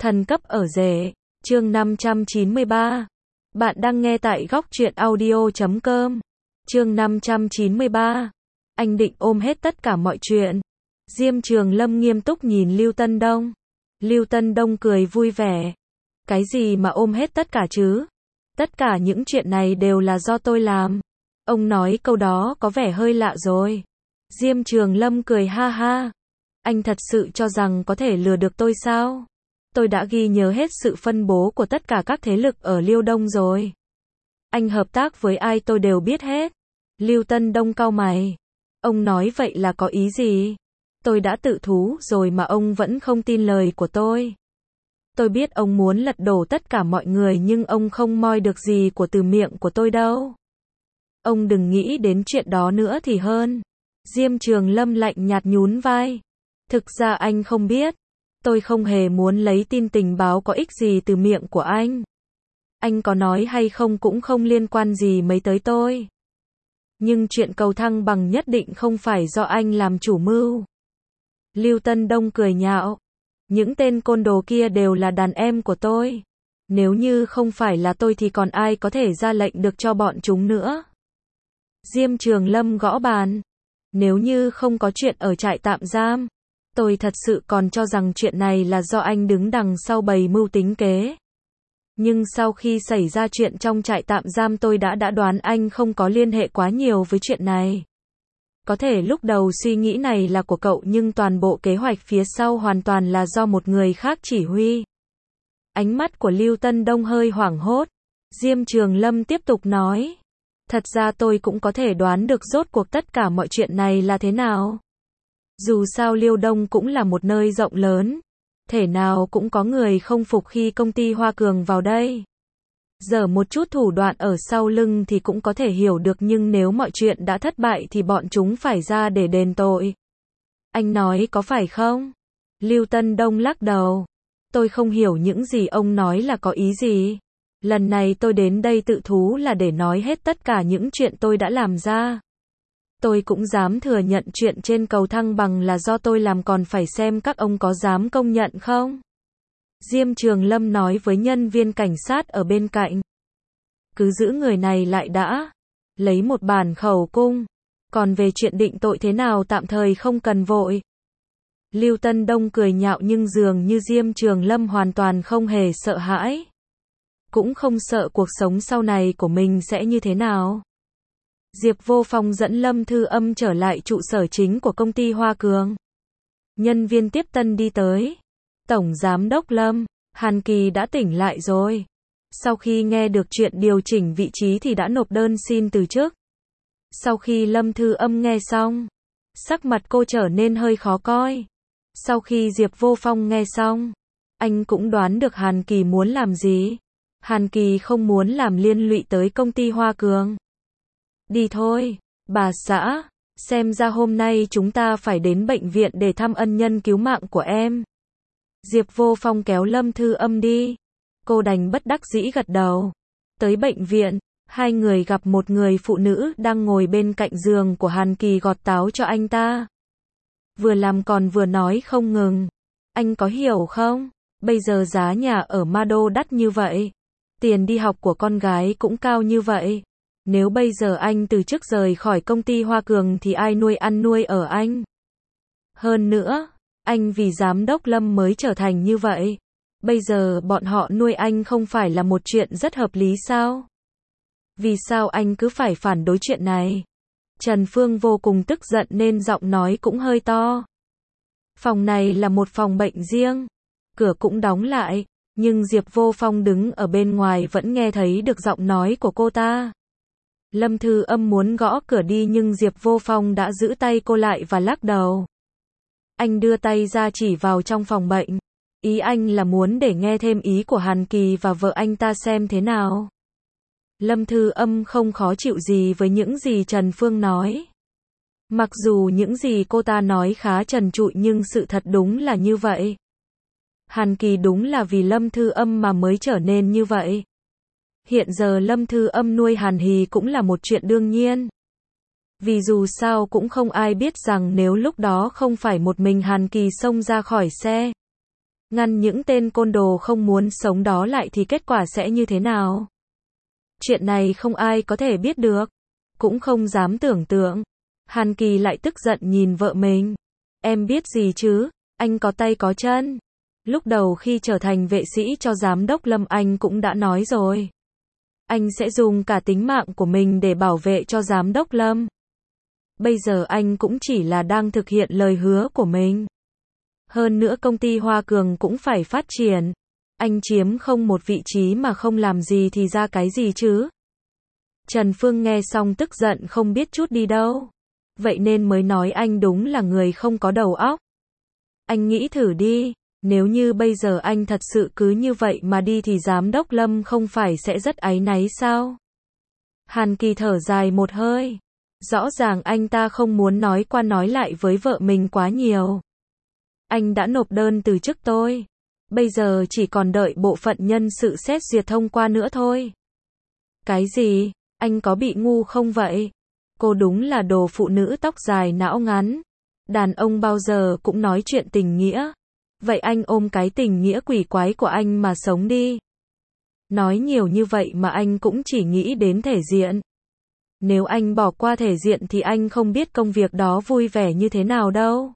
Thần cấp ở rể, chương 593. Bạn đang nghe tại góc truyện audio.com. Chương 593. Anh định ôm hết tất cả mọi chuyện. Diêm Trường Lâm nghiêm túc nhìn Lưu Tân Đông. Lưu Tân Đông cười vui vẻ. Cái gì mà ôm hết tất cả chứ? Tất cả những chuyện này đều là do tôi làm. Ông nói câu đó có vẻ hơi lạ rồi. Diêm Trường Lâm cười ha ha. Anh thật sự cho rằng có thể lừa được tôi sao? Tôi đã ghi nhớ hết sự phân bố của tất cả các thế lực ở Liêu Đông rồi. Anh hợp tác với ai tôi đều biết hết. Lưu Tân Đông cau mày. Ông nói vậy là có ý gì? Tôi đã tự thú rồi mà ông vẫn không tin lời của tôi. Tôi biết ông muốn lật đổ tất cả mọi người nhưng ông không moi được gì của từ miệng của tôi đâu. Ông đừng nghĩ đến chuyện đó nữa thì hơn. Diêm Trường Lâm lạnh nhạt nhún vai. Thực ra anh không biết. Tôi không hề muốn lấy tin tình báo có ích gì từ miệng của anh. Anh có nói hay không cũng không liên quan gì mấy tới tôi. Nhưng chuyện cầu thăng bằng nhất định không phải do anh làm chủ mưu. Lưu Tân Đông cười nhạo. Những tên côn đồ kia đều là đàn em của tôi. Nếu như không phải là tôi thì còn ai có thể ra lệnh được cho bọn chúng nữa. Diêm Trường Lâm gõ bàn. Nếu như không có chuyện ở trại tạm giam, tôi thật sự còn cho rằng chuyện này là do anh đứng đằng sau bày mưu tính kế. Nhưng sau khi xảy ra chuyện trong trại tạm giam tôi đã đoán anh không có liên hệ quá nhiều với chuyện này. Có thể lúc đầu suy nghĩ này là của cậu nhưng toàn bộ kế hoạch phía sau hoàn toàn là do một người khác chỉ huy. Ánh mắt của Lưu Tân Đông hơi hoảng hốt. Diêm Trường Lâm tiếp tục nói. Thật ra tôi cũng có thể đoán được rốt cuộc tất cả mọi chuyện này là thế nào. Dù sao Liêu Đông cũng là một nơi rộng lớn. Thể nào cũng có người không phục khi công ty Hoa Cường vào đây. Giờ một chút thủ đoạn ở sau lưng thì cũng có thể hiểu được nhưng nếu mọi chuyện đã thất bại thì bọn chúng phải ra để đền tội. Anh nói có phải không? Lưu Tân Đông lắc đầu. Tôi không hiểu những gì ông nói là có ý gì. Lần này tôi đến đây tự thú là để nói hết tất cả những chuyện tôi đã làm ra. Tôi cũng dám thừa nhận chuyện trên cầu thăng bằng là do tôi làm còn phải xem các ông có dám công nhận không? Diêm Trường Lâm nói với nhân viên cảnh sát ở bên cạnh. Cứ giữ người này lại đã. Lấy một bản khẩu cung. Còn về chuyện định tội thế nào tạm thời không cần vội. Lưu Tân Đông cười nhạo nhưng dường như Diêm Trường Lâm hoàn toàn không hề sợ hãi. Cũng không sợ cuộc sống sau này của mình sẽ như thế nào. Diệp Vô Phong dẫn Lâm Thư Âm trở lại trụ sở chính của công ty Hoa Cường. Nhân viên tiếp tân đi tới. Tổng Giám đốc Lâm, Hàn Kỳ đã tỉnh lại rồi. Sau khi nghe được chuyện điều chỉnh vị trí thì đã nộp đơn xin từ chức. Sau khi Lâm Thư Âm nghe xong, sắc mặt cô trở nên hơi khó coi. Sau khi Diệp Vô Phong nghe xong, anh cũng đoán được Hàn Kỳ muốn làm gì. Hàn Kỳ không muốn làm liên lụy tới công ty Hoa Cường. Đi thôi, bà xã, xem ra hôm nay chúng ta phải đến bệnh viện để thăm ân nhân cứu mạng của em. Diệp Vô Phong kéo Lâm Thư Âm đi. Cô đành bất đắc dĩ gật đầu. Tới bệnh viện, hai người gặp một người phụ nữ đang ngồi bên cạnh giường của Hàn Kỳ gọt táo cho anh ta. Vừa làm còn vừa nói không ngừng. Anh có hiểu không? Bây giờ giá nhà ở Ma Đô đắt như vậy. Tiền đi học của con gái cũng cao như vậy. Nếu bây giờ anh từ chức rời khỏi công ty Hoa Cường thì ai nuôi ăn nuôi ở anh? Hơn nữa, anh vì giám đốc Lâm mới trở thành như vậy. Bây giờ bọn họ nuôi anh không phải là một chuyện rất hợp lý sao? Vì sao anh cứ phải phản đối chuyện này? Trần Phương vô cùng tức giận nên giọng nói cũng hơi to. Phòng này là một phòng bệnh riêng. Cửa cũng đóng lại. Nhưng Diệp Vô Phong đứng ở bên ngoài vẫn nghe thấy được giọng nói của cô ta. Lâm Thư Âm muốn gõ cửa đi nhưng Diệp Vô Phong đã giữ tay cô lại và lắc đầu. Anh đưa tay ra chỉ vào trong phòng bệnh. Ý anh là muốn để nghe thêm ý của Hàn Kỳ và vợ anh ta xem thế nào. Lâm Thư Âm không khó chịu gì với những gì Trần Phương nói. Mặc dù những gì cô ta nói khá trần trụi nhưng sự thật đúng là như vậy. Hàn Kỳ đúng là vì Lâm Thư Âm mà mới trở nên như vậy. Hiện giờ Lâm Thư Âm nuôi Hàn Hì cũng là một chuyện đương nhiên. Vì dù sao cũng không ai biết rằng nếu lúc đó không phải một mình Hàn Kỳ xông ra khỏi xe, ngăn những tên côn đồ không muốn sống đó lại thì kết quả sẽ như thế nào? Chuyện này không ai có thể biết được, cũng không dám tưởng tượng. Hàn Kỳ lại tức giận nhìn vợ mình. Em biết gì chứ, anh có tay có chân. Lúc đầu khi trở thành vệ sĩ cho giám đốc Lâm anh cũng đã nói rồi. Anh sẽ dùng cả tính mạng của mình để bảo vệ cho giám đốc Lâm. Bây giờ anh cũng chỉ là đang thực hiện lời hứa của mình. Hơn nữa công ty Hoa Cường cũng phải phát triển. Anh chiếm không một vị trí mà không làm gì thì ra cái gì chứ? Trần Phương nghe xong tức giận không biết chút đi đâu. Vậy nên mới nói anh đúng là người không có đầu óc. Anh nghĩ thử đi, nếu như bây giờ anh thật sự cứ như vậy mà đi thì giám đốc Lâm không phải sẽ rất áy náy sao? Hàn Kỳ thở dài một hơi. Rõ ràng anh ta không muốn nói qua nói lại với vợ mình quá nhiều. Anh đã nộp đơn từ chức tôi. Bây giờ chỉ còn đợi bộ phận nhân sự xét duyệt thông qua nữa thôi. Cái gì? Anh có bị ngu không vậy? Cô đúng là đồ phụ nữ tóc dài não ngắn. Đàn ông bao giờ cũng nói chuyện tình nghĩa. Vậy anh ôm cái tình nghĩa quỷ quái của anh mà sống đi. Nói nhiều như vậy mà anh cũng chỉ nghĩ đến thể diện. Nếu anh bỏ qua thể diện thì anh không biết công việc đó vui vẻ như thế nào đâu.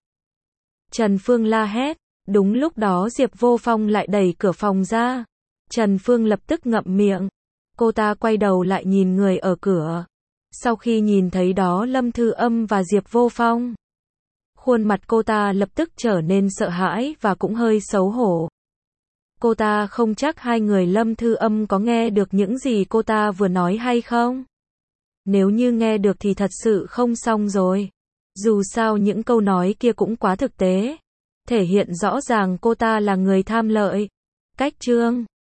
Trần Phương la hét. Đúng lúc đó Diệp Vô Phong lại đẩy cửa phòng ra. Trần Phương lập tức ngậm miệng. Cô ta quay đầu lại nhìn người ở cửa. Sau khi nhìn thấy đó Lâm Thư Âm và Diệp Vô Phong, khuôn mặt cô ta lập tức trở nên sợ hãi và cũng hơi xấu hổ. Cô ta không chắc hai người Lâm Thư Âm có nghe được những gì cô ta vừa nói hay không. Nếu như nghe được thì thật sự không xong rồi. Dù sao những câu nói kia cũng quá thực tế. Thể hiện rõ ràng cô ta là người tham lợi. Cách chương